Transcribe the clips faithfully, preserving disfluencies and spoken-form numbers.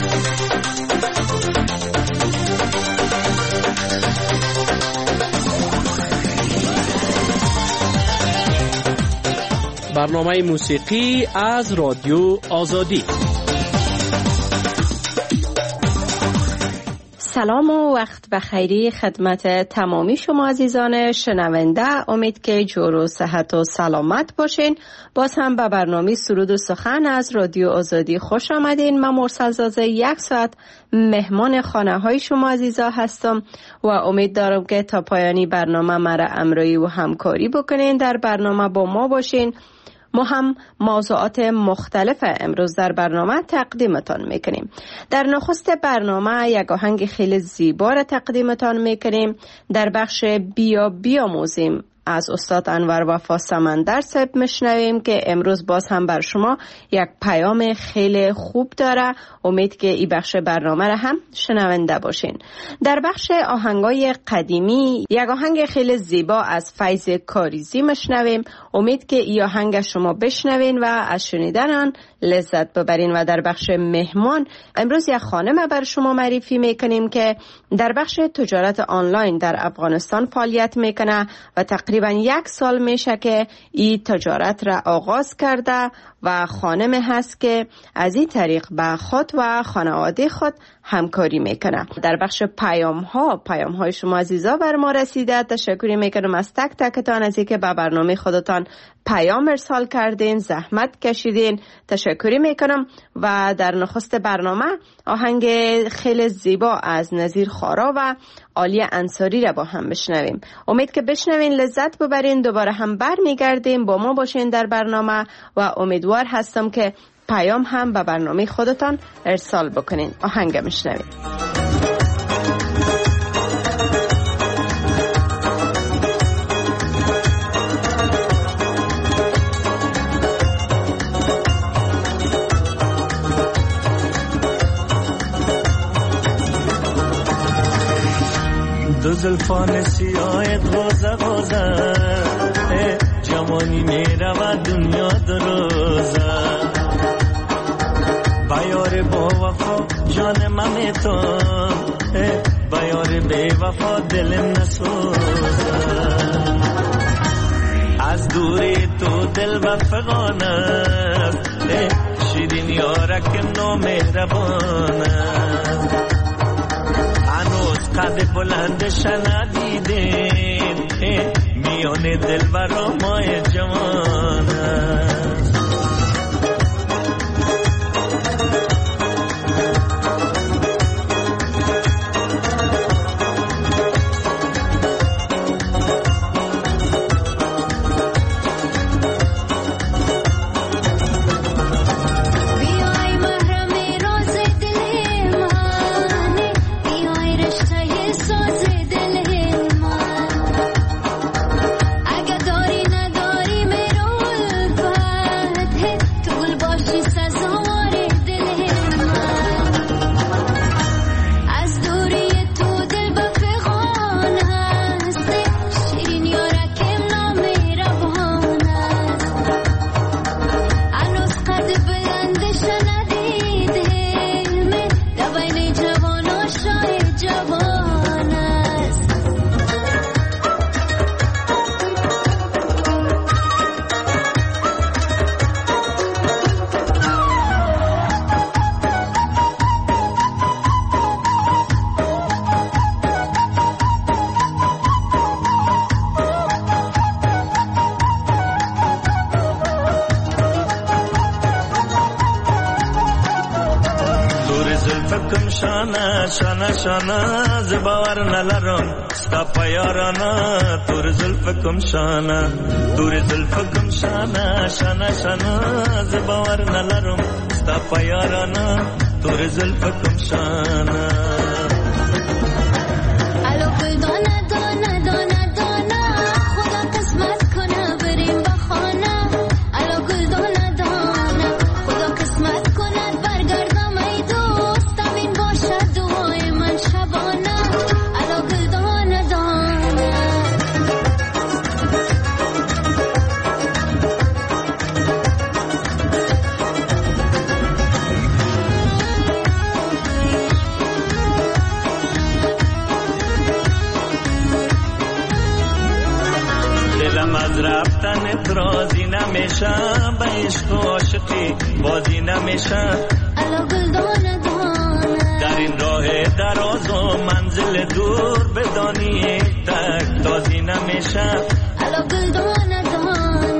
برنامه موسیقی از رادیو آزادی. سلام و وقت بخیری خدمت تمامی شما عزیزان شنونده. امید که جور و صحت و سلامت باشین. باز هم به برنامه سرود و سخن از رادیو آزادی خوش آمدین. من مرسل زازه یک ساعت مهمان خانه های شما عزیزا هستم و امید دارم که تا پایانی برنامه مرا همراهی و همکاری بکنین، در برنامه با ما باشین. ما هم موضوعات مختلف امروز در برنامه تقدیمتان میکنیم. در نخست برنامه یک آهنگ خیلی زیبا را تقدیمتان میکنیم. در بخش بیا بیاموزیم از استاد انور وفا سمندر صاحب میشنویم که امروز باز هم بر شما یک پیام خیلی خوب داره. امید که این بخش برنامه را هم شنونده باشین. در بخش آهنگای قدیمی یک آهنگ خیلی زیبا از فیض کاریزی میشنویم. امید که این آهنگ شما بشنوین و از شنیدن آن لذت ببرین. و در بخش مهمان امروز یک خانم بر شما معرفی میکنیم که در بخش تجارت آنلاین در افغانستان فعالیت میکنه و تقریبا یک سال میشه که این تجارت را آغاز کرده و خانم هست که از این طریق با خود و خانواده خود همکاری میکنه. در بخش پیام ها پیام های شما عزیزا بر ما رسیده. تشکر میکنم از تک تکتان از اینکه به برنامه خودتان پیام ارسال کردین، زحمت کشیدین. تشکر میکنم. و در نخست برنامه آهنگ خیلی زیبا از نظیر خارا و عالی انصاری را با هم بشنویم. امید که بشنوین، لذت ببرین. دوباره هم بر میگردیم، با ما باشین در برنامه و امیدوار هستم که پیام هم به برنامه خودتان ارسال بکنین. آهنگ میشنویم. دو زلفان سیاهت غوزه غوزه جوانی میره و دنیا دروزه بیار با وفا جان من تو بیار بی وفا دلم نسوزه از دوری تو دل و فغانه شیرین یارک نو مهربانه قد بلند شنیدین میان دل و رامای جوان شانه شانه شانه زبار نلرم ستا پیارانا تور زلف کم شانه تور زلف کم شانه شانه شانه زبار نلرم ستا پیارانا تور زلف کم شانه نمیشه به عشق و عاشقی بازی نمیشه الا گل دانه دانه در این راه دراز و منزل دور بدانی تک تازی نمیشه الا گل دانه دانه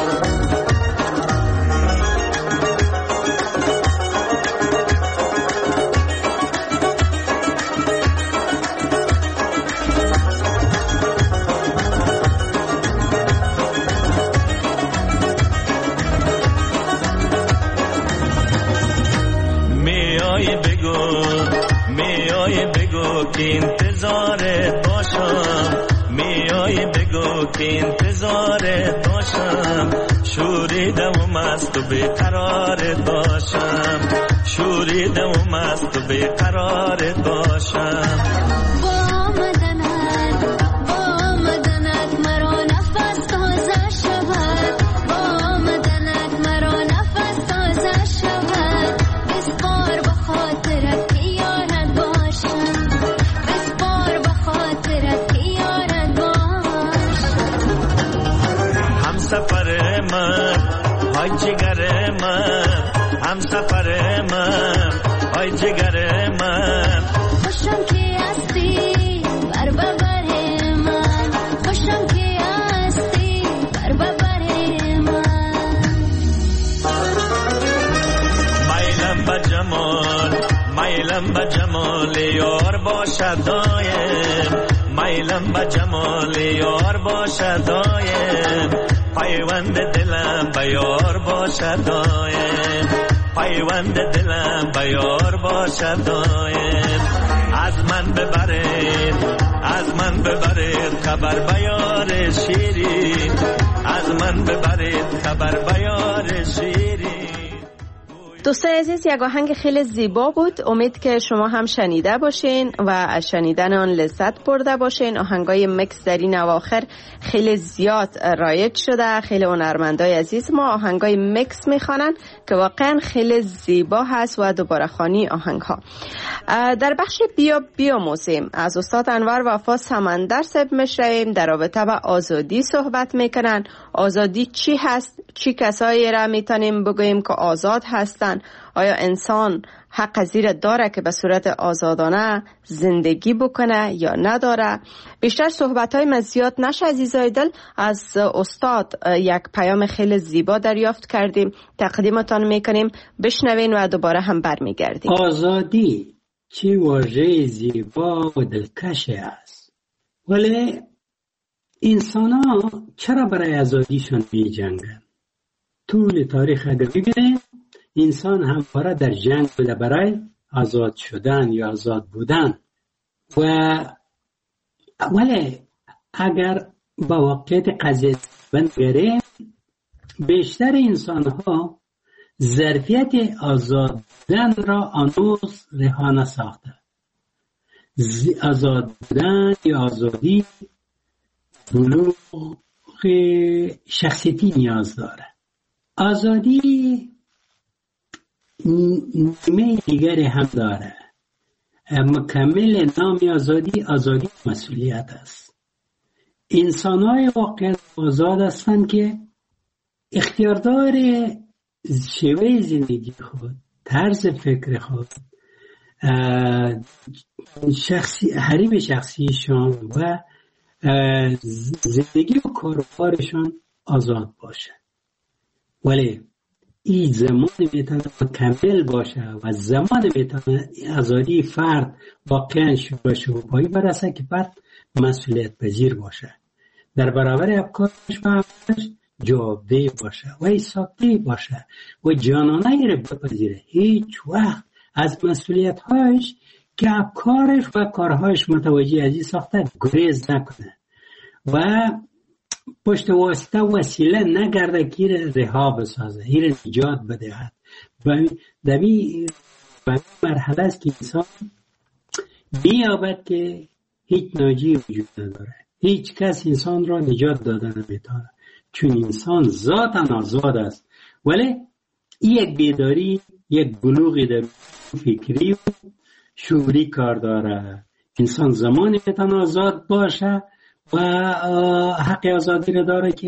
که انتظارت باشم میای بگو که انتظارت باشم شوریده و مست و بیقرارت باشم شوریده و مست و بیقرارت باشم با آمدنت با آمدنت مرا نفس تازه شود با آمدنت مرا نفس تازه شود بسپار به خاطرت که یارت باشم بسپار به خاطرت که یارت باشم هم سفر من های جگر من هم سفر من های جگر من خوشم که هستی بر ببر من خوشم که هستی بر ببر من میلم به جمال میلم به جمال یار باشد دایم میلم به جمال یار باشد دایم پیوند دلم به یار باشد دایم پیوند دلم به یار باشد دایم از من ببرید از من ببرید خبر به یار شیرین از من ببرید خبر به یار شیرین. دوستان عزیز، یک آهنگ خیلی زیبا بود. امید که شما هم شنیده باشین و از شنیدن آن لذت برده باشین. آهنگای مکس در این اواخر خیلی زیاد رایج شده. خیلی هنرمندای عزیز ما آهنگای مکس میخوانن که واقعا خیلی زیبا هست و دوباره خوانی آهنگ ها. در بخش بیا بیا موسیم از استاد انور وفا سمندر صاحب میشویم. در رابطه با آزادی صحبت میکنن. آزادی چی هست؟ چی کسایی را میتونیم بگوییم که آزاد هستن؟ آیا انسان حق زیر داره که به صورت آزادانه زندگی بکنه یا نداره؟ بیشتر صحبت های من زیاد نشه عزیزای دل. از استاد یک پیام خیلی زیبا دریافت کردیم، تقدیمتان میکنیم. بشنوین و دوباره هم برمیگردیم. آزادی چه واژه زیبا و دلکش است، ولی انسان ها چرا برای آزادیشون می جنگن؟ طول تاریخ اگر ببینیم انسان همواره در جنگ بوده برای آزاد شدن یا آزاد بودن. و ولی اگر با واقعیت قضیه بنگریم بیشتر انسان ها ظرفیت آزاد بودن را هنوز رها نساخته. آزاد بودن یا آزادی بلوغ شخصیتی نیاز داره. آزادی نیمه دیگری هم داره. مکمل نام آزادی آزادی مسئولیت است. انسان‌های واقعا آزاد هستند که اختیاردار شیوه زندگی خود، طرز فکر خود، شخصی حریم شخصیشان و زندگی و کاربارشان آزاد باشه. ولی این زمان میتونه مکمل باشه و زمان میتونه آزادی فرد واقعا شروع شروعی برسه که بعد مسئولیت پذیر باشه، در برابر افکارش و افکارش جوابدهی باشه و حسابدهی باشه و جانانه ایره بپذیره. هیچ وقت از مسئولیت هایش که افکارش و کارهایش متوجه ازی ساخته گریز نکنه و پشت واسطه وسیله نگرده که ایره رها بسازه، ایره نجات بدهد. در این مرحله است که انسان بیابد که هیچ ناجی وجود نداره، هیچ کس انسان را نجات داده نمیتونه، چون انسان ذاتاً آزاد است. ولی یک بیداری، یک بلوغی در فکری و شعوری کار داره. انسان زمانی میتونه آزاد باشه و حق آزادی را داره که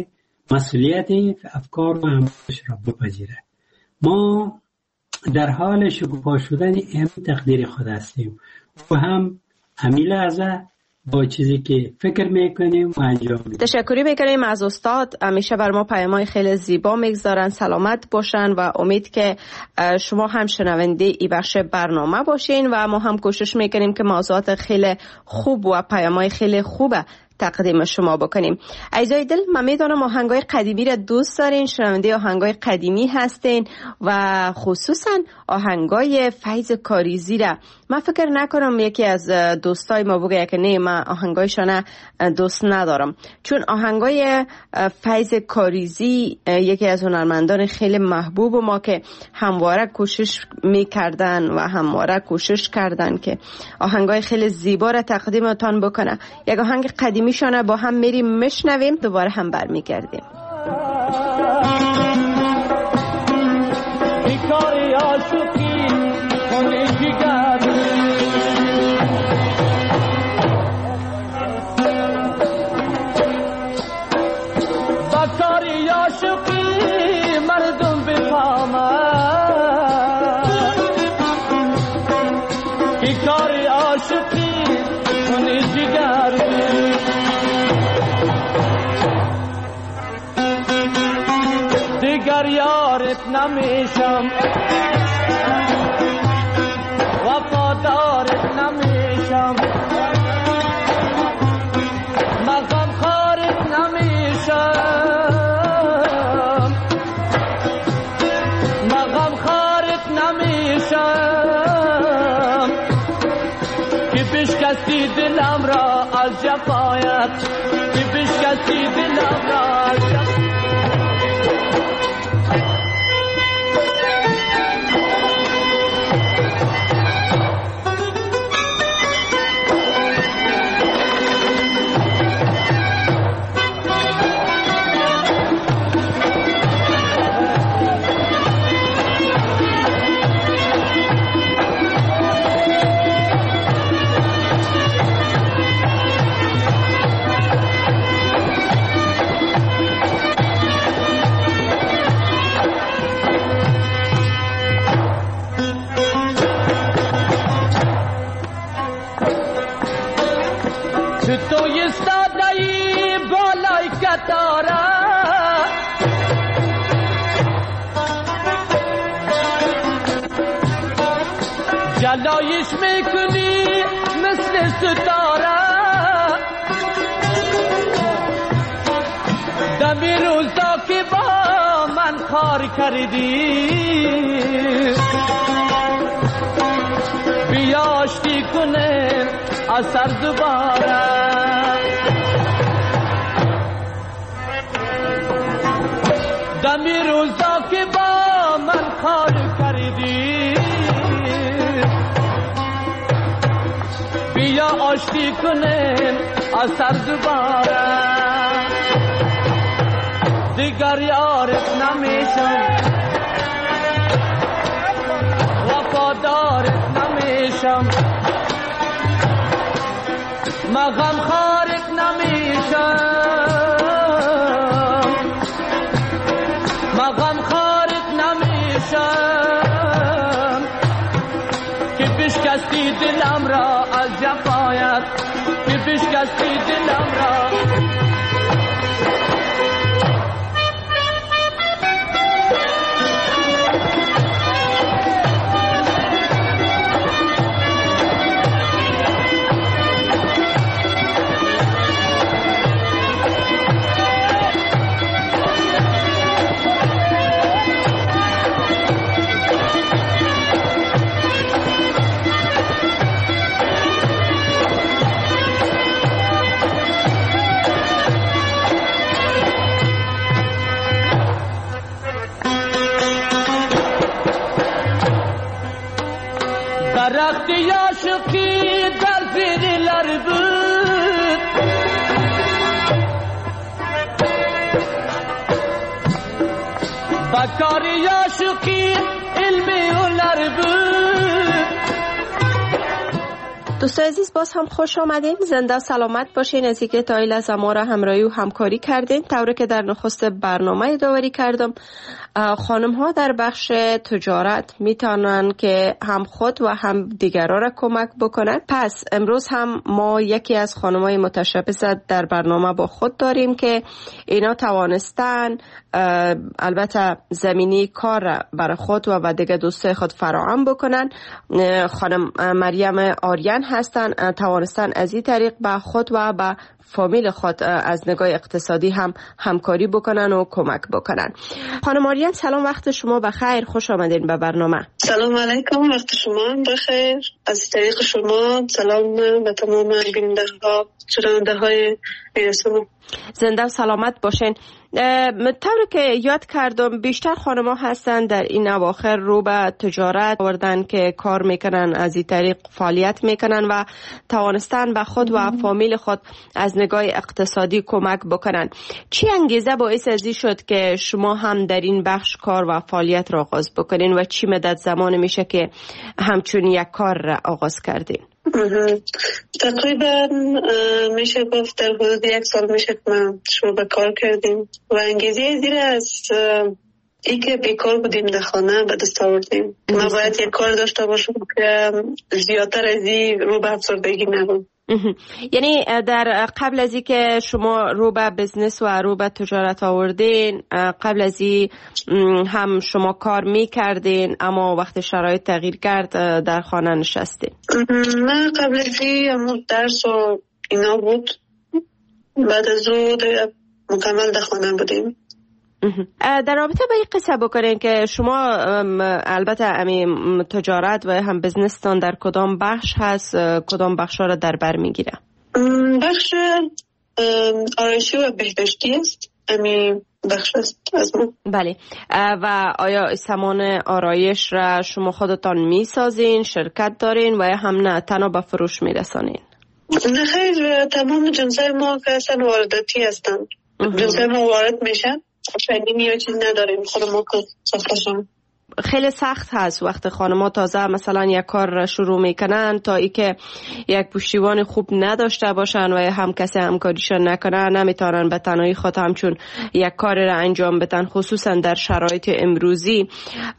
مسئولیت افکار و اعمالش را بپذیره. ما در حال شکوفا شدن این تقدیر خود هستیم و هم همین لحظه با چیزی که فکر میکنیم و انجام میدیم. تشکری میکنیم از استاد، همیشه بر ما پیام‌های خیلی زیبا میگذارن. سلامت باشن و امید که شما هم شنونده ای بخش برنامه باشین و ما هم کوشش میکنیم که موضوعات خیلی خوب و پیام‌های خیلی خوبه تقدیم شما بکنیم. عزیزای دل، من میدونم آهنگای قدیمی را دوست دارین، شنونده آهنگای قدیمی هستین و خصوصا آهنگای فیض کاریزی را من فکر نکنم یکی از دوستای ما بگه که نه من آهنگایشان دوست ندارم، چون آهنگای فیض کاریزی یکی از هنرمندان خیلی محبوب ما که همواره کوشش میکردن و همواره کوشش کردن که آهنگای خیلی زیبا را تقدیمتان بکنه. یک آهنگ قدیمی میشانه با هم میریم میشنویم، دوباره هم برمیگردیم. بیکاری عاشقی کنی جگر بیکاری عاشقی مردم بفهمه بیکاری عاشقی کنی جگر دیگر یارت نمیشم وفادارت نمیشم مغم خارت نمیشم مغم خارت نمیشم که بشکستی دلم را از جفایت که بشکستی دلم را از جفایت جلایش میکنی مثل ستاره دمی روزا که با من کار کردی بیاشتی کنه اثر دوباره دمی روزا که با من کار کردی بیا آشتی کنیم اثر دوباره دیگر یارت نمیشم وفادارت نمیشم مغم خارت نمیشم مغم خارت نمیشم که بشکستی دلم را از جفایت که بشکستی دلم را درخت عاشقی در زیر لر بود بکاری عاشقی علمی و لر بود دوستان عزیز باز هم خوش آمدین. زنده سلامت باشین. از اینکه تا این لحظه ما را همراهی و همکاری کردین. طوری که در نخست برنامه داوری کردم خانم ها در بخش تجارت میتونن که هم خود و هم دیگران را کمک بکنن. پس امروز هم ما یکی از خانم های متشبث در برنامه با خود داریم که اینا توانستن البته زمینی کار را برای خود و دیگر دوستای خود فراهم بکنن. خانم مریم آریان هستن، توانستن از این طریق با خود و با فامیل خود از نگاه اقتصادی هم همکاری بکنن و کمک بکنن. خانم آریان سلام، وقت شما بخیر، خوش آمدین به برنامه. سلام علیکم، وقت شما بخیر. از طریق شما سلام به تمام بیننده ها شنونده های بیرسمو. زنده و سلامت باشین. طوری که یاد کردم بیشتر خانم ها هستن در این اواخر رو به تجارت آوردن که کار میکنن، از این طریق فعالیت میکنن و توانستن به خود و فامیل خود از نگاه اقتصادی کمک بکنن. چی انگیزه باعث ازی شد که شما هم در این بخش کار و فعالیت را آغاز بکنین و چی مدت زمان میشه که همچون یک کار را آغاز کردین؟ تقریبا میشه گفت در حدود یک سال میشه که من شروع به کار کردیم و انگیزه زیر از ای که بیکار بودیم در خانه به دست آوردیم. ما باید یک کار داشته باشم که زیادتر از این رو به افسردگی نرم. یعنی در قبل از این که شما رو به بزنس و رو به تجارت آوردین، قبل از این هم شما کار می کردین اما وقت شرایط تغییر کرد در خانه نشستین؟ نه، قبل از این درس و اینا بود، بعد از رو مکمل در خانه بودیم. در رابطه با این قصه بکنین که شما البته امی تجارت و هم بزنستان در کدام بخش هست، کدام بخش را در بر میگیره؟ بخش آرایشی و بهداشتی است، امی بخش است از ما. بله. و آیا سامان آرایش را شما خودتان میسازین، شرکت دارین و هم نه تنها به فروش میرسانین؟ نه خیر، تمام جنسای ما که اصلا وارداتی هستن، جنسای ما وارد میشن، فنی یا چیز نداریم، خود ما که ساختشون. خیلی سخت هست وقت خانم‌ها تازه مثلا یک کار را شروع میکنن تا ای که یک پشتیبان خوب نداشته باشن و هم کسی همکاریشان نکنه، نمیتونن به تنهایی خود همچون یک کار را انجام بدن، خصوصا در شرایط امروزی.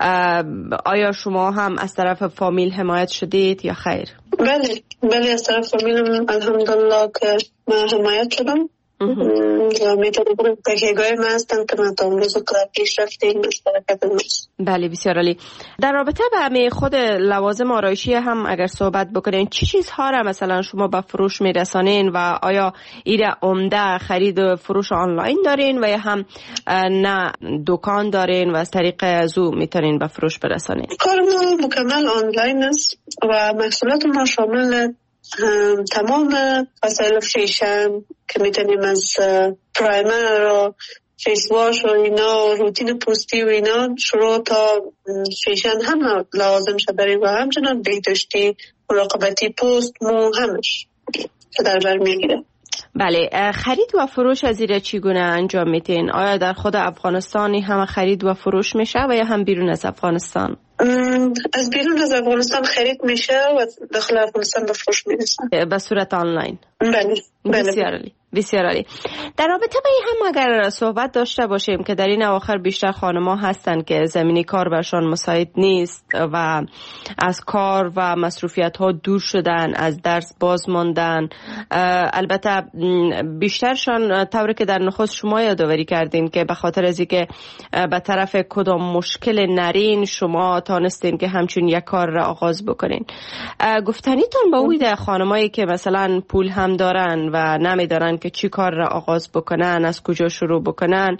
آیا شما هم از طرف فامیل حمایت شدید یا خیر؟ بله بله، از طرف فامیلم الحمدلله که من حمایت شدم و میتونم بگم تکیه‌گاه من هستم که من تا امروز و کار پیش رفتیم از طرف دمست. بله بسیار عالی. در رابطه با همه خود لوازم آرایشی هم اگر صحبت بکنین، چی چیزها را مثلا شما به فروش میرسانین و آیا ایره عمده خرید و فروش آنلاین دارین و یا هم نه دکان دارین و از طریق زو میتونین به فروش برسانین؟ کار ما مکمل آنلاین است و محصولات ما شامل تمام وسایل فیشن که میتونیم از پرایمر و فیس واش و اینا، روتین پوستی و اینا شروع تا فیشن هم لازم شده داریم و همچنان بهداشتی، مراقبتی پوست، مو همش که در بر میگیره. بله. خرید و فروش از ایره چگونه انجام میتین؟ آیا در خود افغانستانی هم خرید و فروش میشه و یا هم بیرون از افغانستان؟ از بیرون از افغانستان خرید میشه و داخل افغانستان به فروش میرسه به صورت آنلاین. بله بسیار عالی بسیار عالی. در رابطه با این هم اگر صحبت داشته باشیم که در این اواخر بیشتر خانم‌ها هستن که زمینی کار برشان مساعد نیست و از کار و مصروفیت‌ها دور شدن، از درس باز ماندن. البته بیشترشان طوری که در نخست شما یادآوری کردین که به خاطر از اینکه به طرف کدام مشکل نرین شما تانستین که همچون یک کار را آغاز بکنین. گفتنیتون با اوی در خانمایی که مثلا پول هم دارن و نمیدارن که چی کار را آغاز بکنن، از کجا شروع بکنن،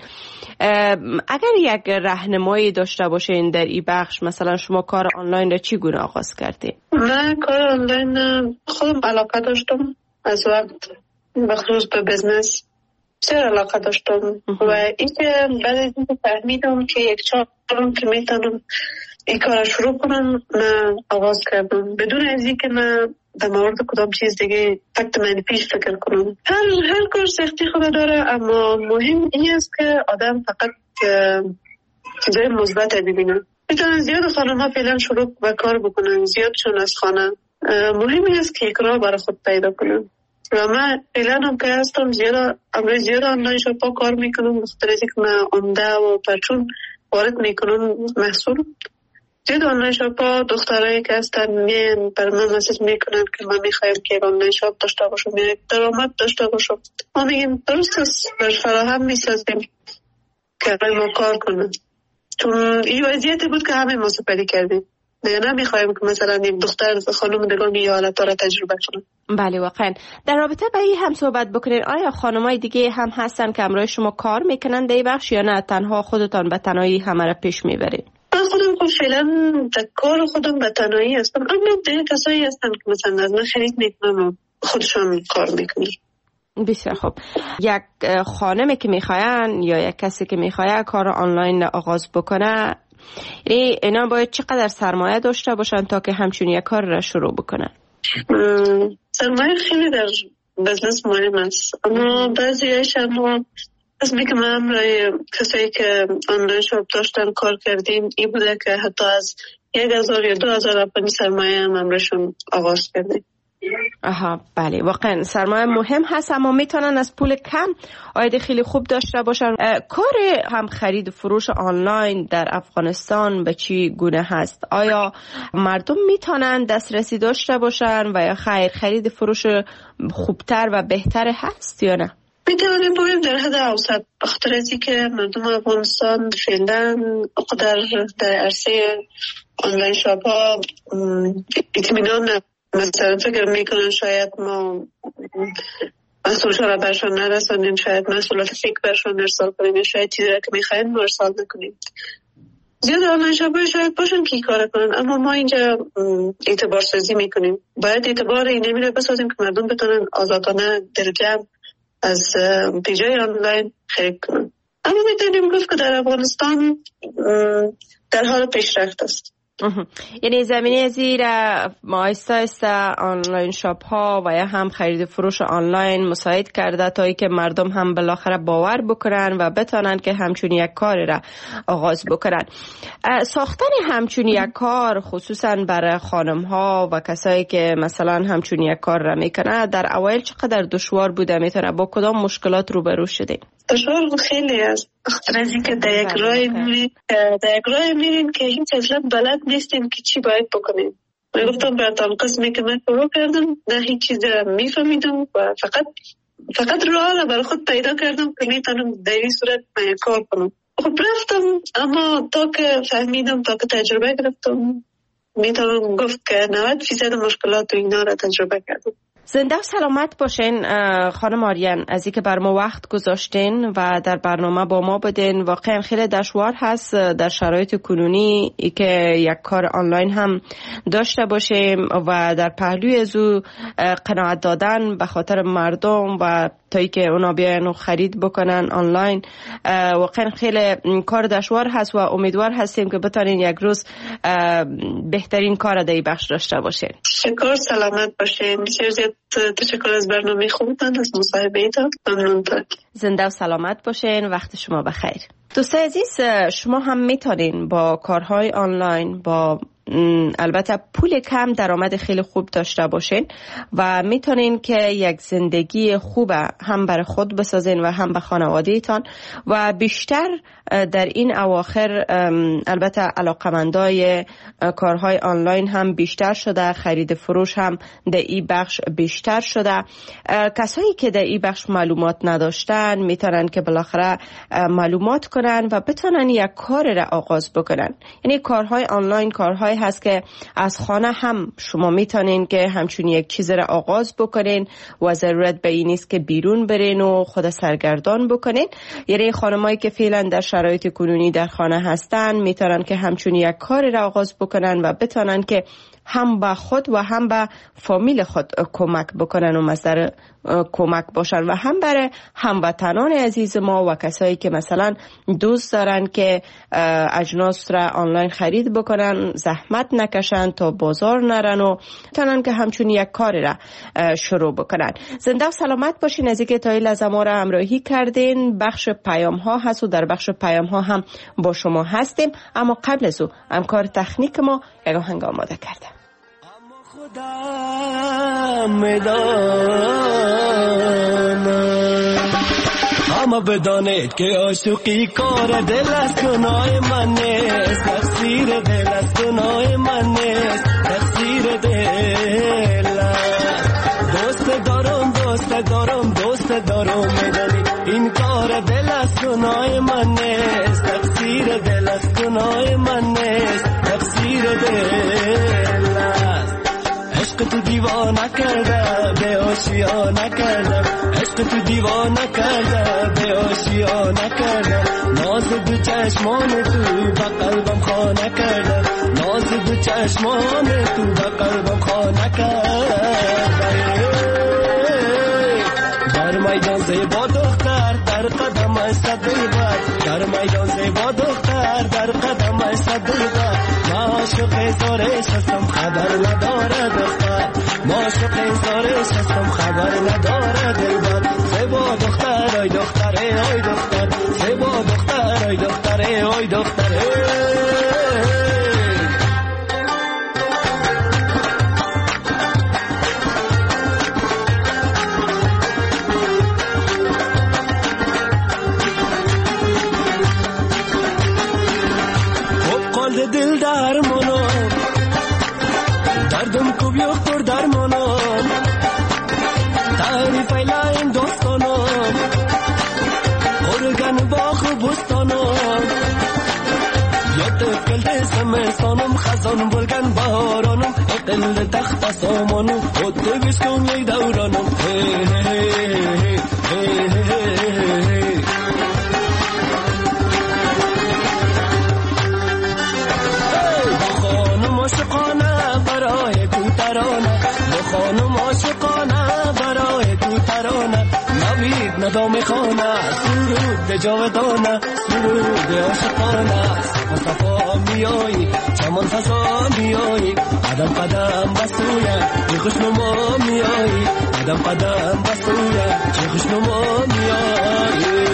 اگر یک راهنمایی داشته باشین در این بخش، مثلا شما کار آنلاین را چی گونه آغاز کردین؟ من کار آنلاین خودم علاقه داشتم، از وقت بخصوص به بزنس بسیار علاقه داشتم و این که بعد از اینکه فهمیدم که یک چارم که میتونم این کار شروع کنم، من آغاز کردم بدون از اینکه من در مورد کدام چیز دیگه فقط منفیش فکر کنم. هر هر کار سختی خود داره، اما مهم این است که آدم فقط چیزای مثبت ببینه. میتونن زیاد خانم ها فعلا شروع به کار بکنن، زیادشون از خانه مهمی است که یک راه برای خود پیدا کنم و من فعلا هم که هستم زیاد امروز زیاد آنلاین شاپ ها کار میکنم، بخاطر از اینکه من عمده و پرچون وارد میکنم محصول. زیاد آنلاین شاپ ها دخترایی که هستن میان بر من مسیج میکنن که من میخوایم که آنلاین شاپ داشته باشم یا یک درآمد داشته باشم. ما میگیم درست است، بر فراهم میسازیم که ما کار کنن، چون این وضعیتی بود که همه ما سپری کردیم. دیگه نمیخوایم که مثلا یک دختر خانم دگان یه حالت را تجربه کنن. بله واقعا. در رابطه با این هم صحبت بکنین، آیا خانمای دیگه هم هستن که همراه شما کار میکنن در این بخش یا نه تنها خودتان به تنهایی همه را پیش میبرین؟ من خودم خود فعلا در کار خودم به تنهایی هستم، اما دیگه کسایی هستن که مثلا از من خرید میکنن و خودشان کار میکنن. بسیار خوب. یک خانمی که میخواین یا یک کسی که میخواد کار آنلاین آغاز بکنه، یعنی اینا باید چقدر سرمایه داشته باشن تا که همچون یک کار را شروع بکنن؟ سرمایه خیلی در بزنس مهم است، اما بعضی هایش اما از میگم همراه کسایی که آنلاین شاپ داشتن کار کردیم این بوده که حتی از یک هزار یا دو هزار اپنی سرمایه هم همراهشون آغاز کردیم. آها بله، واقعا سرمایه مهم هست، اما میتونن از پول کم عاید خیلی خوب داشته باشن. کار هم خرید و فروش آنلاین در افغانستان به چی گونه هست؟ آیا مردم میتونن دسترسی داشته باشن و یا خیر خرید فروش خوبتر و بهتر هست یا نه؟ میتونیم بگیم در حد اوسط، بخاطر از اینکه مردم افغانستان فعلا قدر در عرصه آنلاین شاپ ها اطمینان نه. مثلا فکر میکنن شاید ما محصولشان را برشان نرسانیم، شاید محصولات فیک برشان ارسال کنیم یا شاید چیزی را که میخواین ما ارسال نکنیم. زیاد آنلاین شاپ شاید باشن که کار کنن، اما ما اینجا اعتبار سازی میکنیم. باید اعتبار اینمی را بسازیم که مردم بتونن آزادانه دلجمع از پیجای آنلاین خرید کنن. اما میتونیم گفت که در افغانستان در حال پیشرفت است. یعنی زمینه زیر آیسته آیسته آنلاین شاپ ها و یا هم خرید فروش آنلاین مساعد کرده تا ای که مردم هم بالاخره باور بکنن و بتونن که همچون یک کار را آغاز بکنن. ساختن همچون یک کار خصوصا برای خانم ها و کسایی که مثلا همچون یک کار را میکنه در اوایل چقدر دشوار بوده؟ میتونه با کدام مشکلات روبرو شده؟ دشوار خیلی است، بخاطر از اینکه در یک راه میرین در یک راه میرین که هیچ اصلا بلد نیستیم که چی باید بکنیم. من گفتم براتون قسمی که من شروع کردم نه هیچ چیز میفهمیدم و فقط فقط راه برای خود پیدا کردم که میتونم در این صورت من کار کنم. خب رفتم، اما تا که فهمیدم، تا که تجربه گرفتم، میتونم گفت که نود درصد مشکلات و اینا را تجربه کردم. زنده و سلامت باشین خانم آریان، از اینکه بر ما وقت گذاشتین و در برنامه با ما بودین. واقعا خیلی دشوار هست در شرایط کنونی ای که یک کار آنلاین هم داشته باشیم و در پهلوی از او قناعت دادن به خاطر مردم و تا ای که اونا بیاین و خرید بکنن آنلاین. واقعا خیلی کار دشوار هست و امیدوار هستیم که بتونین یک روز بهترین کار در این بخش داشته باشین. شکر، سلامت باشین. بسیار زیاد تشکر از برنامه خوبتان، از مصاحبه ایتان. ممنون. زنده و سلامت باشین، وقت شما بخیر. دوستای عزیز، شما هم میتونین با کارهای آنلاین با البته پول کم درآمد خیلی خوب داشته باشین و میتونین که یک زندگی خوب هم برای خود بسازین و هم به خانواده‌تان و بیشتر در این اواخر البته علاقمندای کارهای آنلاین هم بیشتر شده، خرید فروش هم در این بخش بیشتر شده. کسایی که در این بخش معلومات نداشتن میتونن که بالاخره معلومات کنن و بتونن یک کار را آغاز بکنن. یعنی کارهای آنلاین کارهای هست که از خانه هم شما میتونین که همچون یک چیز را آغاز بکنین و ضرورت به این نیست که بیرون برین و خود سرگردان بکنین. یعنی خانمایی که فعلا در شرایط کنونی در خانه هستن میتونن که همچون یک کار را آغاز بکنن و بتونن که هم به خود و هم به فامیل خود کمک بکنن و مصدر کمک باشن و هم برای هموطنان عزیز ما و کسایی که مثلا دوست دارن که اجناس را آنلاین خرید بکنن، زحمت نکشن تا بازار نرن و تونن که همچون یک کار را شروع بکنن. زنده و سلامت باشین. از اینکه تا این لحظه ما را همراهی کردین. بخش پیام ها هست و در بخش پیام ها هم با شما هستیم، اما قبل از او همکار تکنیک ما یک آهنگ آماده کرده. همه بدانید که عاشقی کار دل از گناه من نیست، تقصیر دل از گناه من نیست، تقصیر دل. دوست دارم دوست دارم دوست دارم میدانی این کار دل از گناه من نیست، تقصیر دل از گناه من نیست، تقصیر دل. عشق تو دیوانه کرده به آشیانه کردم، عشق تو دیوانه کرده به آشیانه کردم، ناز دو چشمان تو به قلبم خانه کردم، ناز دو چشمان تو به قلبم خانه کردم. در میدان زیبا دختر در قدم صد دلبر، در میدان زیبا دختر در قدم صد دلبر، ما عاشق زارش هستم خبر نداره دختر، ما عاشق زارش هستم خبر نداره دلبر. زیبا دختر آی دختر آی دختر، زیبا دختر آی دختر آی دختر. دل درمانم دردم کو بیاختر درمانم، تعریف ایلاین دوستانم ارگن باخ و بستانم، یاد کل زمستانم خزان بلگن بهارانم، اقل تخت سامانم خود بشکن یک دورانم. عاشقانه برای تو ترانه، خانم عاشقانه برای تو ترانه، نوید ندام خانه سرود به جاودانه، سرود عاشقانه. صفا صفا میایی چمان فضا میایی، قدم قدم بسویه چه خوشنما میایی، قدم قدم بسویه چه خوشنما میایی.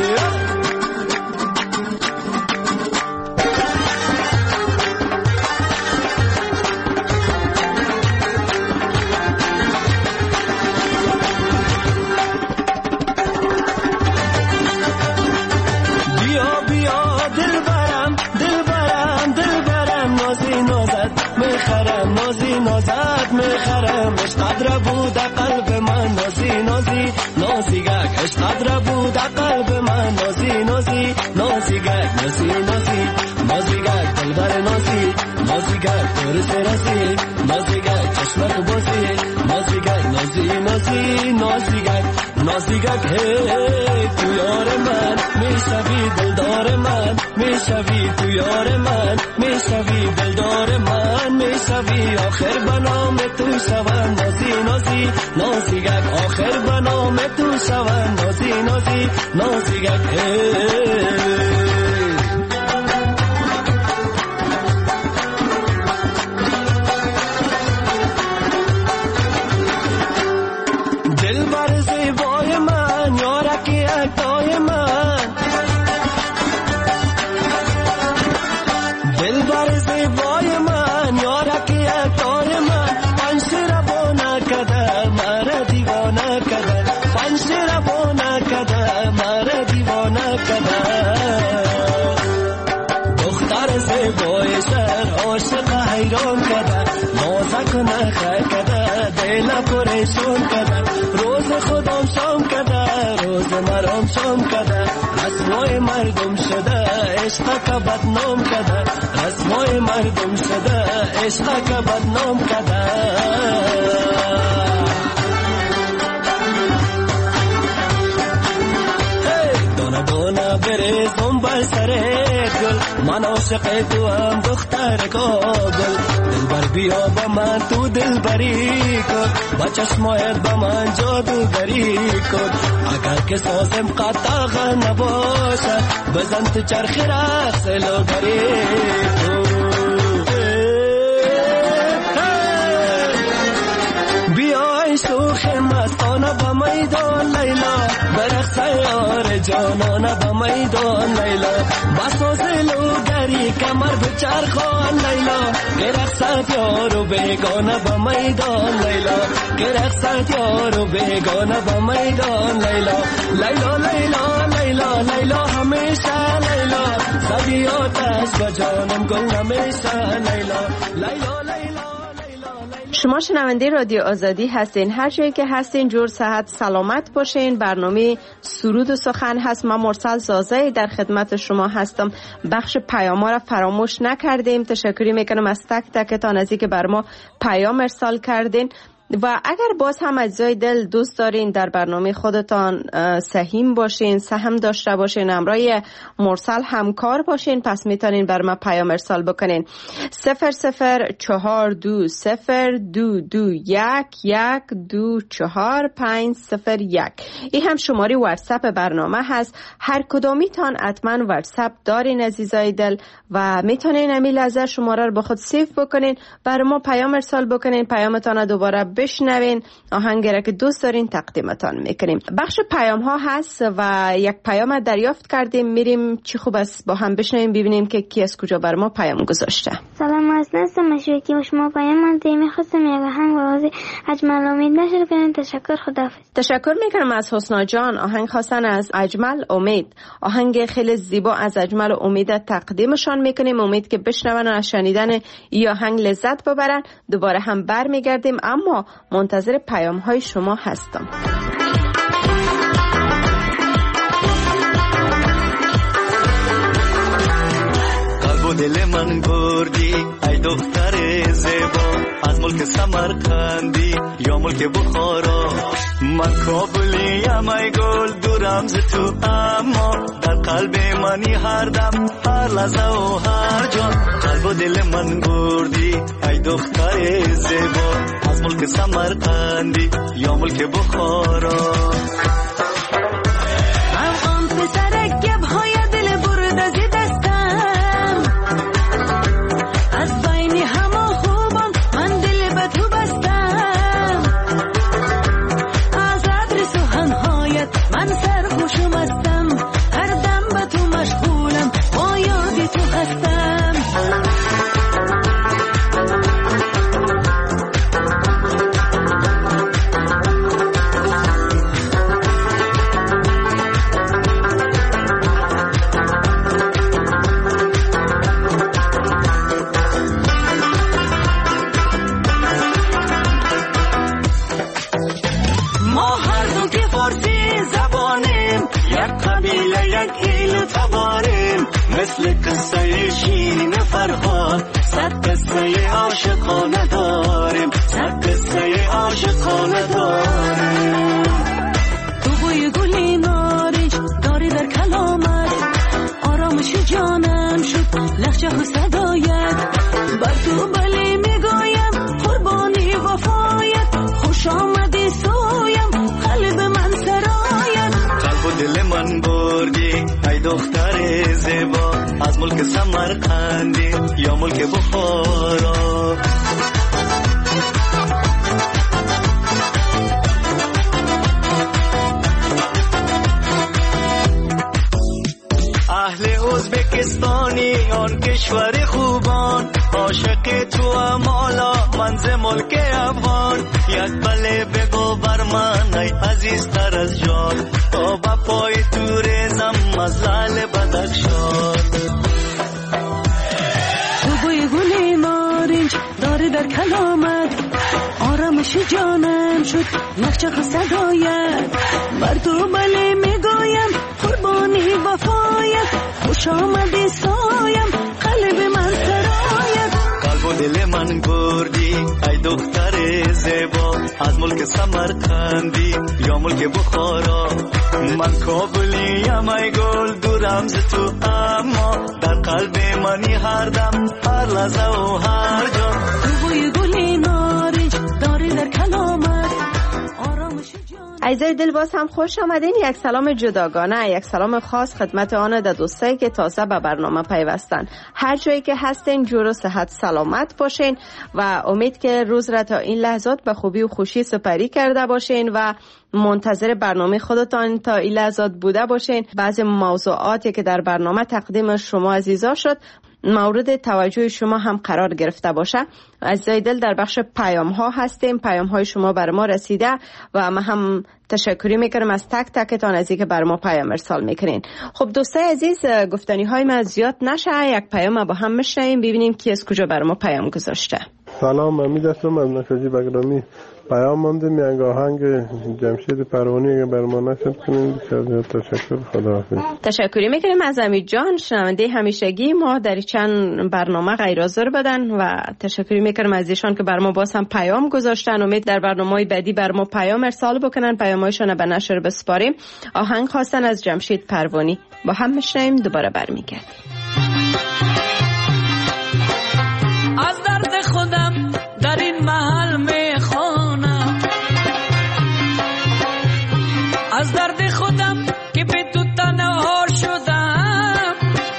نازت میخرم عشق بود قلب من، نازی نازی نازیگک عشق بود قلب من، نازی نازی نازیگک نازی نازی نازیگک دلبر نازی نازیگک ترس رسی نازیگک چشمک بازی نازیگک نازی نازی نازیگک نازیگک. هی تو یار من میشوی دلدار من، میشوی تو یار من میشوی دلدار من، میشوی آخر بنام تو شوم نازی نازی نازیگک، آخر بنام تو شوم نازی نازی نازیگک. دلبر زیبای من یارکی اکتای من، دلبر زیبای من یارکی اکتای من، پنشیر بانه کده مرا دیوانه کده، پنشیر بانه کده مرا دیوانه کده. دختر زیبای شهر عاشق حیران کده، نازک نخه کده دل پریشان کده، روز خودم شام کده روز مرام شام کده، رسوای مردم شده عشق که بدنام کده، رسوای مردم شده عشق که بدنام کده. دانه دانه بریزم بر سر گل، من عاشق تو هم دختر کابل، دلبر بیا با من تو دلبری کن، با چشمایت با من جادوگری کن، اگر که سازم قطع نباشه بزن تو چرخ رقص لوگری کن. بیای شوخ مستانه با میدان لیلا، برقص یار جانانه با میدان لیلا، بساز لوگری که کمر به چرخان لیلا که رقصت یارو بیگانه با میدان لیلا که رقصت یارو بیگانه با میدان لیلا لیلا لیلا لیلا لیلا همیشه لیلا زدی آتش با جانم گل همیشه لیلا لیلا لیلا. شما شنونده رادیو آزادی هستین. هر جایی که هستین جور صحت سلامت باشین. برنامه سرود و سخن هست. من مرسل زازه در خدمت شما هستم. بخش پیام ها را فراموش نکردیم. تشکری میکنم از تک تکتان از اینکه بر ما پیام ارسال کردین. و اگر باز هم اجزای دل دوست دارین در برنامه خودتان سهیم باشین، سهم داشته باشین، همراه مرسل همکار باشین، پس میتونین بر ما پیام ارسال بکنین. صفر صفر چهار دو صفر دو دو یک یک دو چهار پنج صفر یک. این هم شماره واتساپ برنامه هست. هر کدامیتان حتما واتساپ دارین عزیزای دل و میتونین امیل از شماره رو با خود سیف بکنین، بر ما پیام ارسال بکنین، پیامتان دوباره بشنوین. آهنگی را که دوست دارین تقدیمتان میکنیم. بخش پیام ها هست و یک پیام دریافت کردیم. میریم چی خوب است با هم بشنویم ببینیم که کی از کجا بر ما پیام گذاشته. سلام، از نست مشرکی و شما پیام من دیمی خواستم یک آهنگ بازی اجمل امید نشر کنین. تشکر، خداحافظ. تشکر میکنم از حسنا جان. آهنگ خواستن از اجمل امید. آهنگ خیلی زیبا از اجمل امید تقدیمشان میکنیم. امید که بشنون و از شنیدن این آهنگ لذت ببرن. دوباره هم بر میگردیم اما منتظر پیام های شما هستم. قلب و دل من بردی ای دختر زیبا، از ملک سمرقندی یا ملک بخارا. من کابلیم ای گل دورم ز تو، اما در قلب منی هر دم هر لحظه و هر جان. قلب و دل من بردی ای دختر زیبا، از ملک سمرقندی یا ملک بخارا. افغان پسر گب های دل برد از دستم، از بین همه خوبان من دل به تو بستم. از عطر سخنهایت من سرخوشم هستم، هر دم به تو مشغولم، با یاد تو هستم. مثل قصه شیرین فرهاد صد قصه عاشقانه داریم، صد قصه عاشقانه داریم. تو بوی گلی نارنج داری در کلامت، آرامش جانم شد لحجه و صدایت. بر تو بلی میگویم قربانی وفایت، خوش آمدی سویم قلب من سرایت. قلب و دل من بردی ای دختر زیبا، از ملک سمرقندی یا ملک بخارا. اهل ازبکستانی آن کشور خوبان، عاشق تو امالا منز ملک افغان. یک بله بگو بر من ای عزیزتر از جان، تا با پای تو ریزم از لعل بدخشان. تو بوی گلی نارنج داری در کلامت، آرامش جانم شد نقشه و صدایت. بر تو بله میگویم قربانی وفایت، خوش آمدی سایم قلب من سرایت. قلب و دل من بردی ای دختر زیبا، از ملک سمرقندی یا ملک بخارا. من کابلیم ای گل دورم ز تو، اما در قلب منی هر دم هر لحظه و هر جا. تو بوی گلی نارنج داری در کلامت، آرامش جان. عزیزای دل باز هم خوش آمدین. یک سلام جداگانه، یک سلام خاص خدمت آن در دوستایی که تازه به برنامه پیوستن. هر جایی که هستین جور و صحت سلامت باشین و امید که روز را تا این لحظات به خوبی و خوشی سپری کرده باشین و منتظر برنامه خودتان تا این لحظات بوده باشین. بعضی موضوعاتی که در برنامه تقدیم شما عزیزا شد مورد توجه شما هم قرار گرفته باشه. عزیزای دل در بخش پیام ها هستیم، پیام های شما بر ما رسیده و ما هم تشکری میکنم از تک تکتان از اینکه بر ما پیام ارسال میکنین. خب دوستای عزیز، گفتنی های من زیاد نشه، یک پیام با هم میشنویم ببینیم کی از کجا بر ما پیام گذاشته. سلام، امید هستم از نشاجی بگرامی. پیام ماندیم یک آهنگ جمشید پروانی بر ما نشد کنیم. بسیار تشکر، خداحافظ. تشکری میکنیم از امید جان، شنونده همیشگی ما در چند برنامه غیر حاضر بدن و تشکری میکنم از ایشان که بر ما باز هم پیام گذاشتن. امید در برنامه‌های بعدی بر ما پیام ارسال بکنن، پیامایشان به نشر بسپاریم. آهنگ خواستن از جمشید پروانی، با هم میشنویم، دوباره برمیگردیم. از درد خودم در این محل میخوانم، از درد خودم که به تو تنها شدم.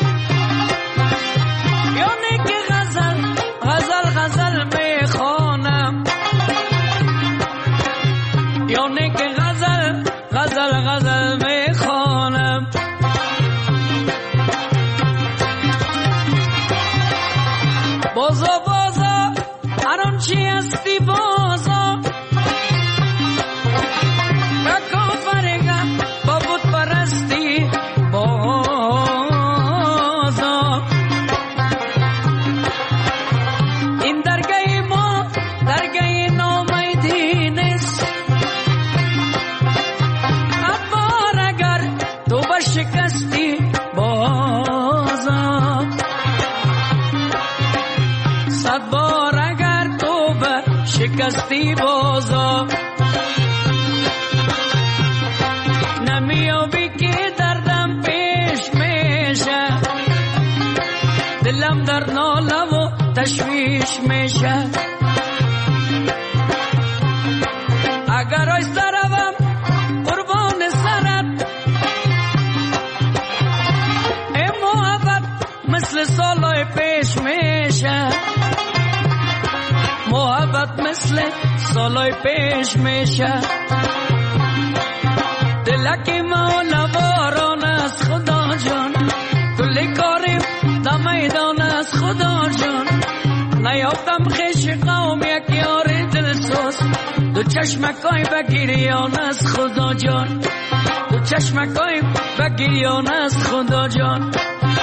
یعنی که غزل غزل غزل میخوانم، یعنی که غزل غزل غزل میخوانم. بازا بازا هران چی هستی بازا، بکا فرگم با بود پرستی بازا. این درگاه ما درگاه نامیدی نیست، ابار اگر تو بشکستی بازا، صد بار اگر تو به شکستی بازا. نمیابی که دردم پیش میشه، دلم در ناله و تشویش میشه. اگر آیسته روم قربان سرت، ای محبت مثل سالای پیش میشه، محبت مثل سالای پیش میشه. دلکی مولا باران از خدا جان، کلی کاریم در میدان از خدا جان. نیافتم خیش قوم یک یار دلسوز، دو چشمکای بگیریان از خدا جان، دو چشمکای بگیریان از خدا جان.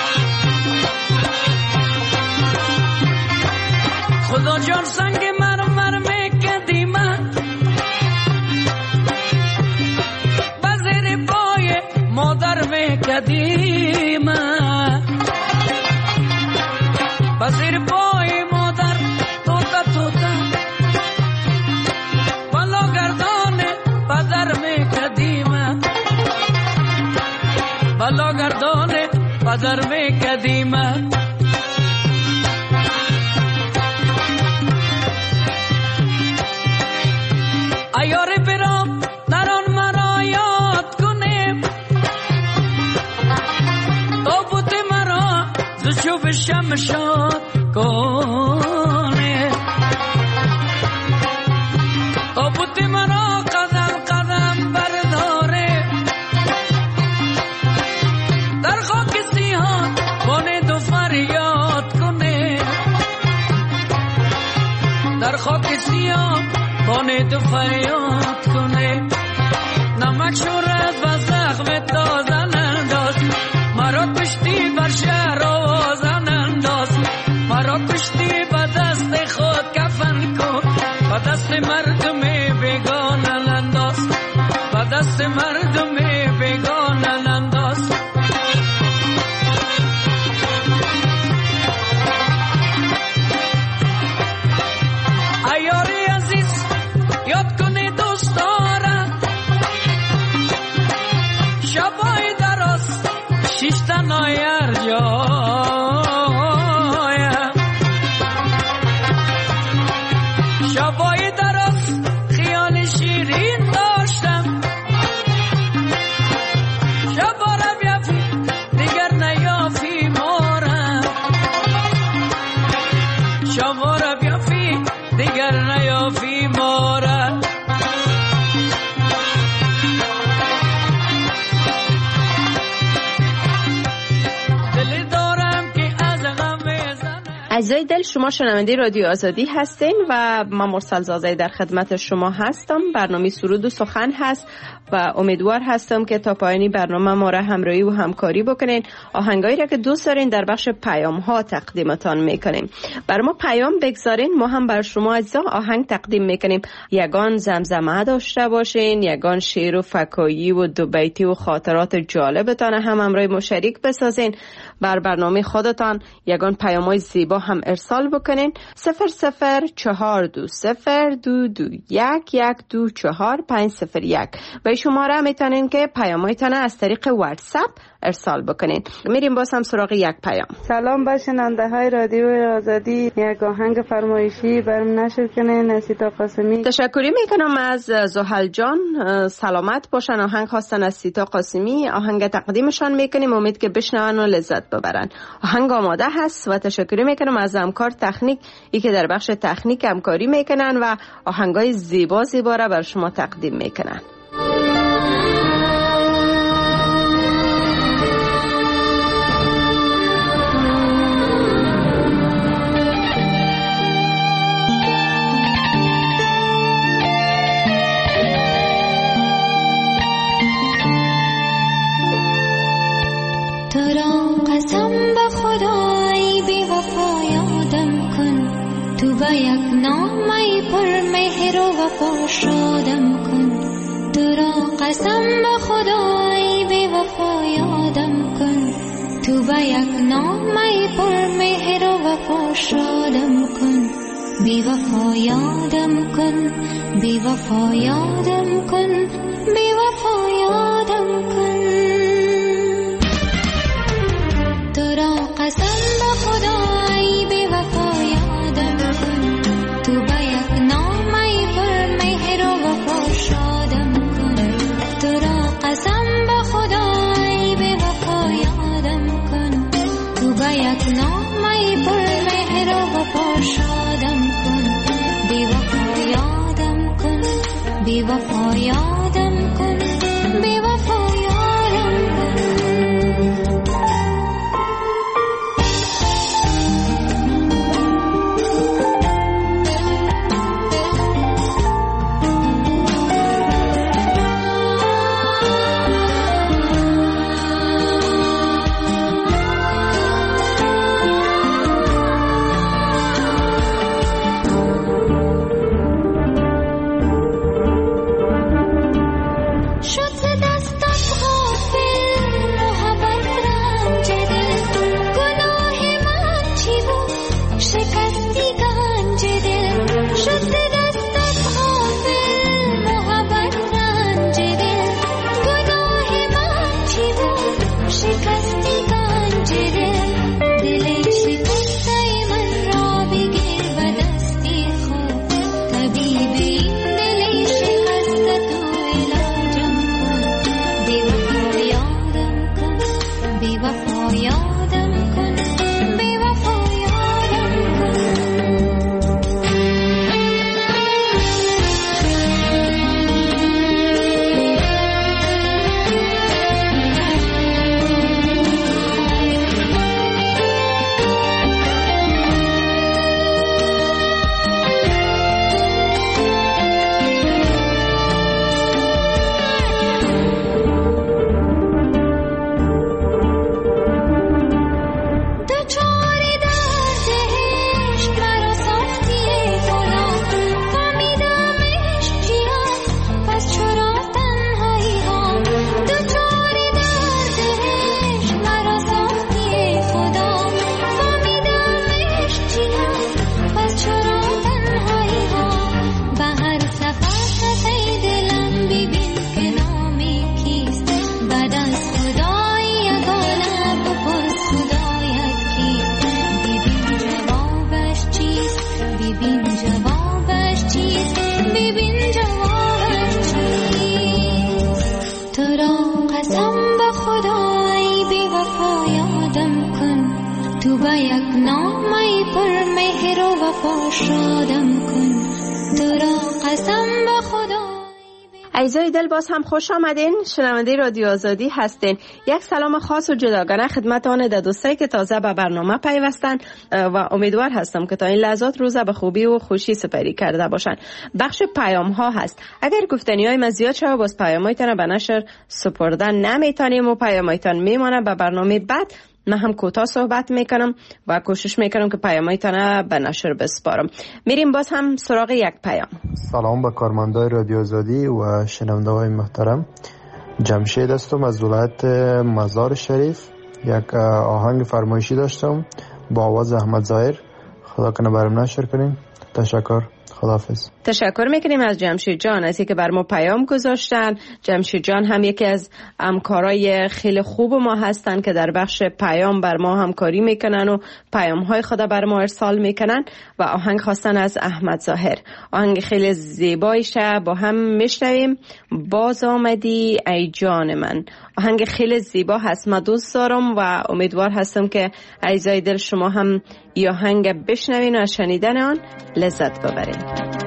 خدا جان سنگ مرمر میکدی من، بزیر پای مادر میکدی من، بزیر پای مادر توتا توتا بالا گردان پدر میکدی من، بالا گردان پدر میکدی من. ایاره برام نران مرا یاد کنیم، تابوت مرا زشو بشم شاد کنیم، تابوت مرا قدم قدم برداره، در خاک سیاه بانه دو فریاد کنیم، در خاک سیاه بانه تو فریاد کنه. نمک شورت و زخم تازن انداز، مرا کشتی بر شهر آوازن انداز، مرا کشتی با دست خود کفن کن، با دست مردم بیگانه انداز، با دست مردم بیگانه انداز. ایاری عزیز یاد کنی دوستارا، شبای دراز شیشتن آیر جایم، شبای دراز خیال شیرین داشتم، عزیزای دل، شما شنونده رادیو آزادی هستین و من مرسل زازی در خدمت شما هستم. برنامه سرود و سخن هست و امیدوار هستم که تا پایانی برنامه ما را همراهی و همکاری بکنین. آهنگایی را که دوست دارین در بخش پیام ها تقدیمتان میکنیم. بر ما پیام بگذارین، ما هم بر شما عزیزا آهنگ تقدیم میکنیم. یگان زمزمه داشته باشین، یگان شعر و فکایی و دو بیتی و خاطرات جالبتان هم همراه ما شریک بسازین. بر برنامه خودتان یگان پیام‌های زیبا هم ارسال بکنین. صفر صفر چهار دو صفر دو دو یک یک دو چهار پنج صفر یک و شماره میتونین که پیام‌هایتان از طریق واتساپ ارسال بکنین. میریم باز هم سراغ یک پیام. سلام با شنونده های رادیو آزادی، یک آهنگ فرمایشی برام نشر کنین. نسیتا قاسمی. تشکری میکنم از زحل جان، سلامت باشن. آهنگ خواستن از سیتا قاسمی، آهنگ تقدیمشان میکنیم، امید که بشنون و لذت ببرن. آهنگ آماده هست و تشکری میکنم از همکار تکنیک ای که در بخش تکنیک همکاری میکنن و آهنگای زیبا زیبا را بر شما تقدیم میکنن. و یک نامه پر مهر و وفا شادم کن. تو را قسم به خدای بی وفا یادم کن. تو به یک نامه پر مهر و وفا شادم کن. بی وفا یادم کن، بی وفا یادم کن، بی وفا یادم کن. تو را قسم به خدای بی وفا بی وفا یادم کن، بی وفا یادم کن. عزیزای دل، باز هم خوش آمدین. شنونده رادیو آزادی هستین. یک سلام خاص و جداگانه خدمت آن ده دوستایی که تازه به برنامه پیوستن و امیدوار هستم که تا این لحظات روز به خوبی و خوشی سپری کرده باشن. بخش پیام ها هست. اگر گفتنی های من زیاد شد باز پیام هایتان به نشر سپردن نمیتونیم و پیام هایتان میمانه به برنامه بعد. من هم کوتاه صحبت میکنم و کوشش میکنم که پیامایتان به نشر بسپارم. میریم باز هم سراغ یک پیام. سلام به کارمندای رادیو آزادی و شنونده های محترم. جمشید هستم از ولایت مزار شریف. یک آهنگ فرمایشی داشتم با آواز احمد ظاهر. خدا کنه برام نشر کنین. تشکر. خداحافظ. تشکر میکنیم از جمشید جان از اینکه بر ما پیام گذاشتن. جمشید جان هم یکی از همکارای خیلی خوب ما هستن که در بخش پیام بر ما همکاری میکنن و پیام های خود بر ما ارسال میکنن و آهنگ خواستن از احمد ظاهر. آهنگ خیلی زیبایشه، با هم میشنویم. باز آمدی ای جان من. آهنگ خیلی زیبا هست، من دوست دارم و امیدوار هستم که عزیزای دل شما هم این آهنگ بشنوین و از شنیدن آن لذت ببرین.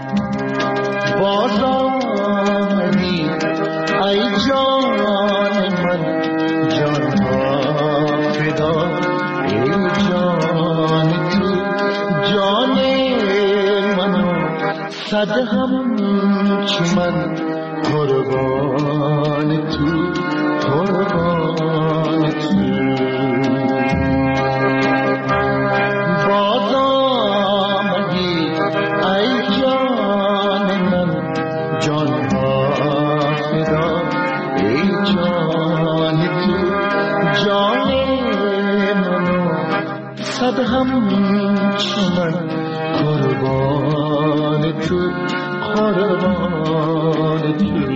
باز آمدی ای جان من، جان ها فدا ای جان تو، جان منو صد همچو من، قربان تو قربان تو. باز آمدی ای جان من، جان ها فدا ای جان تو، جان منو صد همچو من، قربان تو قربان تو.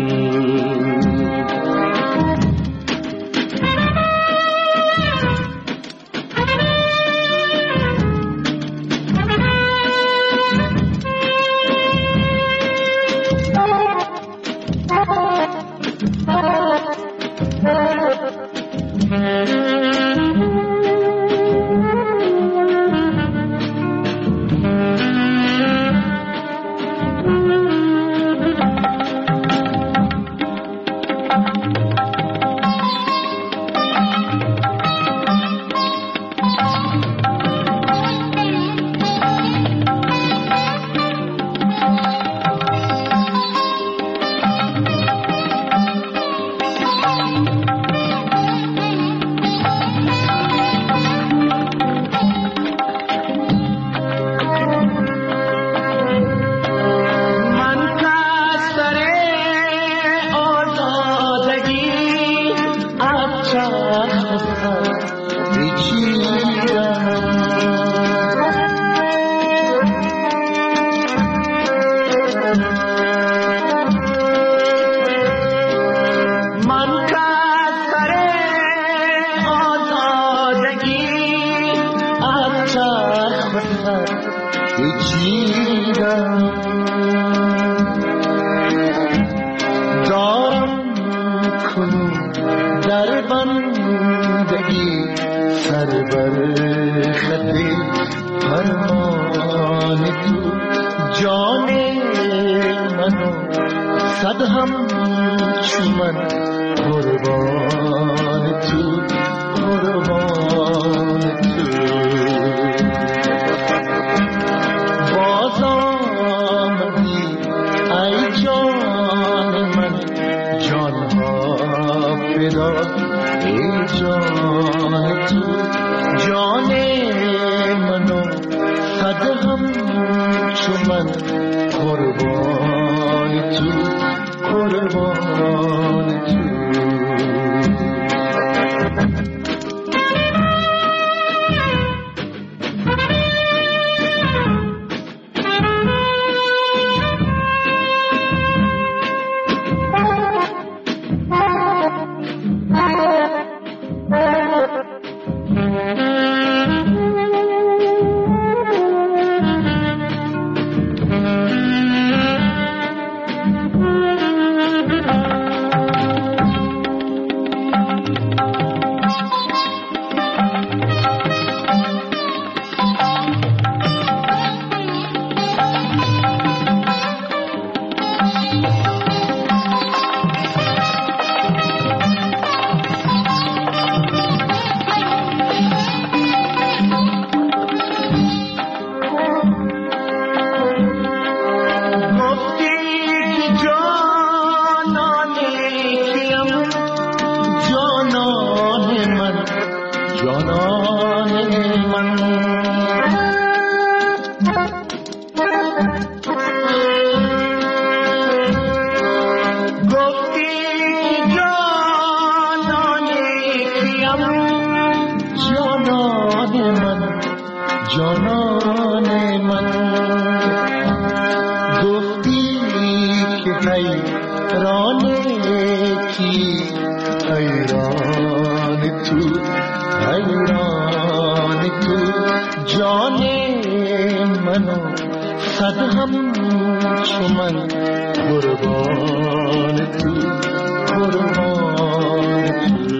جانان من گفتی که حیران کی حیران تو حیران تو جان منو صد هم چو من قربان تو قربان تو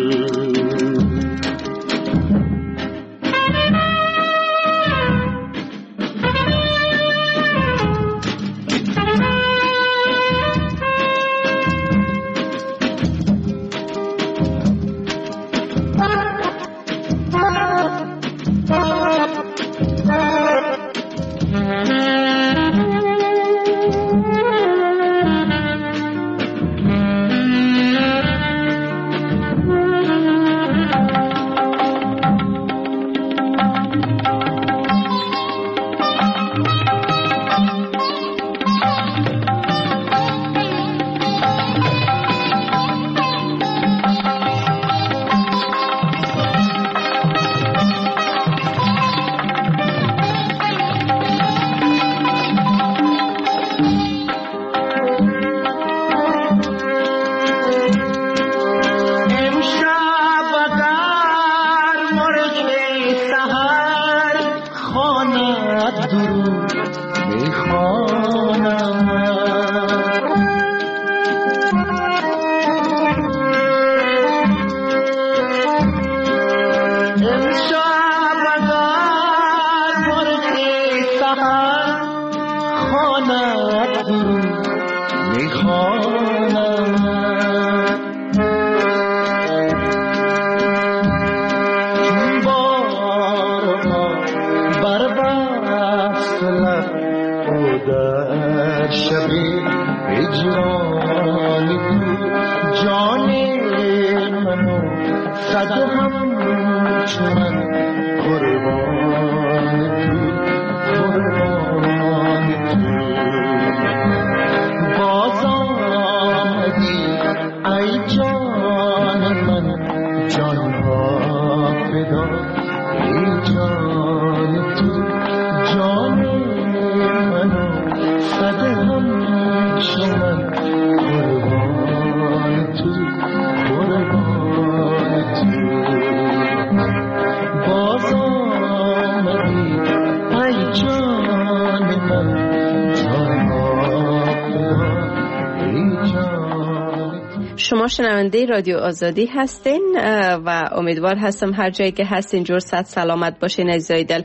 شما شنونده رادیو آزادی هستین و امیدوار هستم هر جایی که هستین جور صد سلامت باشین عزیزای دل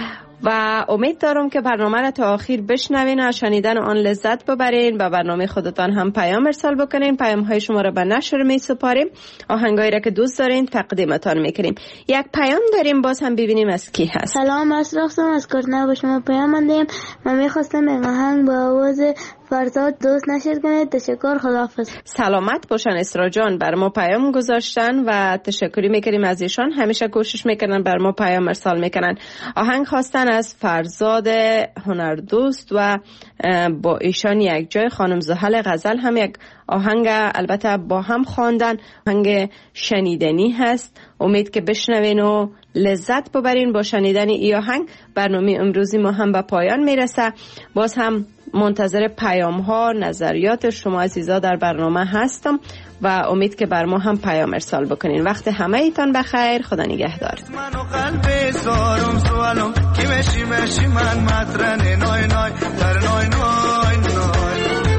و امید دارم که برنامه را تا آخر بشنوین و شنیدن آن لذت ببرین. به برنامه خودتان هم پیام ارسال بکنین. پیام های شما را به نشر می سپاریم. آهنگایی را که دوست دارین تقدیمتان میکنیم. یک پیام داریم، باز هم ببینیم از کی هست. سلام، اسراختم از کرنه با شما پیام مندیم. من میخواستم این آهنگ با آواز فرزاد دوست نشر کنید. تشکر، خداحافظ. سلامت باشن اسرا جان، بر ما پیام گذاشتن و تشکری میکنیم از ایشان. همیشه کوشش میکنن بر ما پیام ارسال میکنن. آهنگ خواستن از فرزاد هنردوست و با ایشان یک جای خانم زحل غزل هم یک آهنگ البته با هم خواندن. آهنگ شنیدنی هست. امید که بشنوین و لذت ببرین با شنیدن این آهنگ. برنامه امروزی ما هم به پایان میرسه. باز هم منتظر پیام ها، نظریات شما عزیزا در برنامه هستم و امید که بر ما هم پیام ارسال بکنین. وقت همه ایتان بخیر. خدا نگهدار. منو قلب سارم سوالم کی مشی مشی من مطرن نای نای در نای نای نای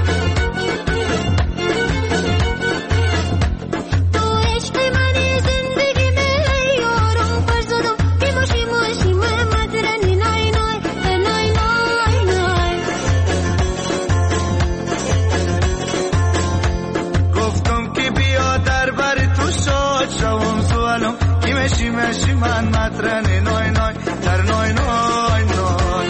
تو عشق منی زندگی می یارم فرزادم کی مشی مشی من مطرن نای نای در نای نای نای گفتم که بیا در بر تو شاد شوم سوالم کی مشی مشی من مطرن نای نای در نای نای نای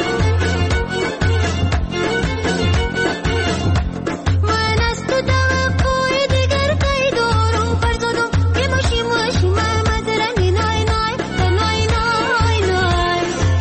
من از تو توقع دیگر پی دارم فرزادم کی مشی مشی من مطرن نای نای در نای نای نای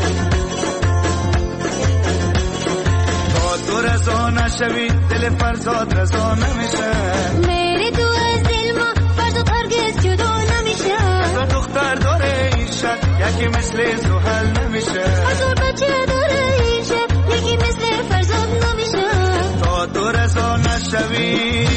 تا تو رضا نشوی دل فرزاد رضا نمیشه. میری تو از دل ما فرزاد هرگز جدا نمیشه. تو دختر داره این شد یکی مثل زحل نمیشه. هزار بچه داره این شهر یکی مثل فرزاد نمیشه. تا تو رسا نشوی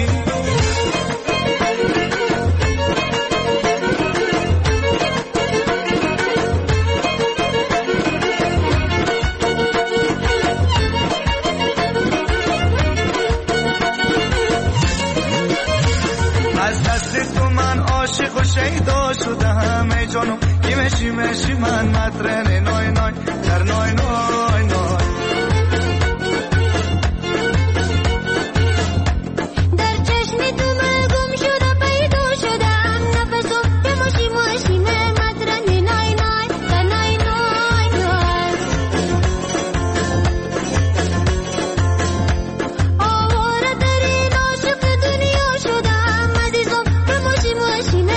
عاشق و شیدا شده همه جانو کی مشی مشی من مطرن نای نای در نای نای نای در چشم تو من گم شده پیدا شدم نفسو به مشی مشی من مطرن نای نای در نای نای نای آواره ترین عاشق دنیا شدم عزیزم به مشی مشی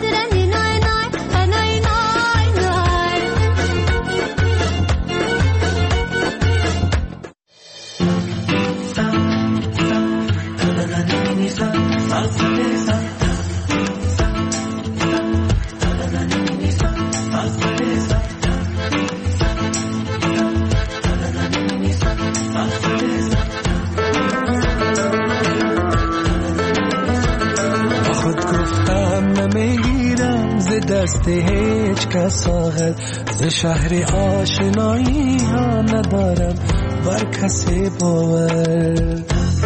دست هیچ کس آغل ز شهر آشنایی ها ندارم بر کسی باور.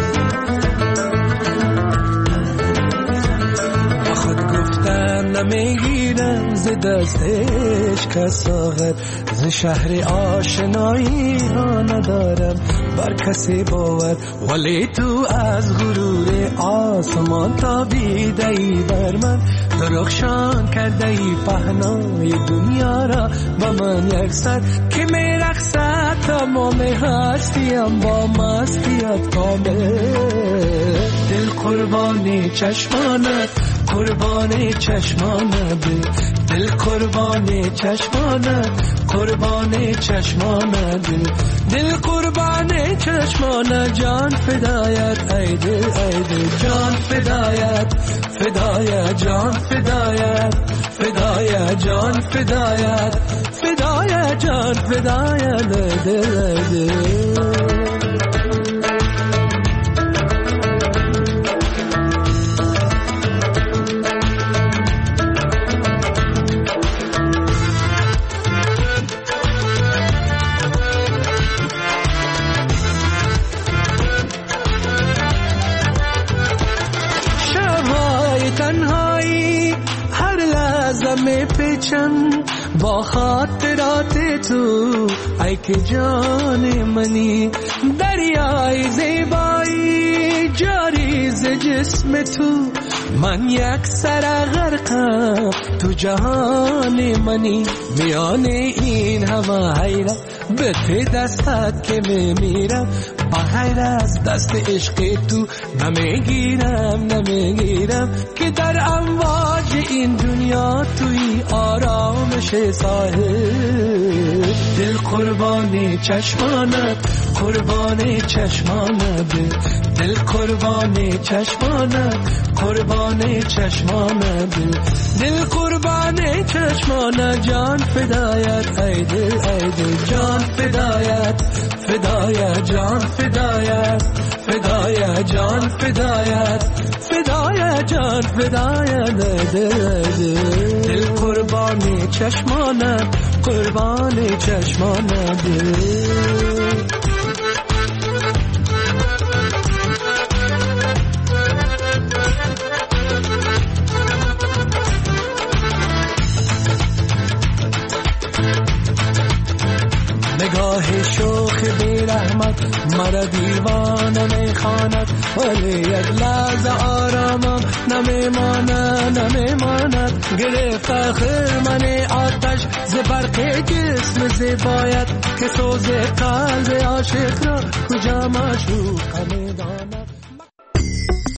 با خود گفتم نمیگیرم ز دست هیچ کس آغل ز شهر آشنایی ها ندارم بر کسی باور. ولی تو از غرور آسمان تابیده ای بر من درخشان کرده ای پهنای دنیا را با من یک سر که می رقصد تمام هستیم با مستیت کامل. دل قربانی چشمانت قربانی چشمانت دل قربانی چشمانت قربانی چشمانت دل قربانی چشمانت جان فدایت ای دل ای دل جان فدایت فدایت جان فدایت فدایت جان فدایت فدایت جان فدایت دل دل می پیچم با خاطرات تو ای که جان منی دریای زیبایی جاری ز جسم تو من یک سر غرقم تو جهان منی میان این همه حیرت به ته دستت که میمیرم بغیر از دست عشق تو نمیگیرم نمیگیرم که در امواج این دنیا توی آرامش ساحل. دل قربانی چشمانت قربانی چشمانت دل قربانی چشمانت قربانی چشمانت دل قربانی چشمانت جان فدایت ای دل ای دل جان فدایت فدایت جان فدایت فدایت جان فدایت فدایت جان فدایت دل دل دل قربانی چشمانت قربانی چشمانت نگاه شوخ بی رحمت مرا دیوانه میخواند ولی یک لحظه آرامم نمیماند نمیماند گرفت خرمن آتش ز برق جسم زیبایت که سوز قلب عاشق را کجا معشوق میداند.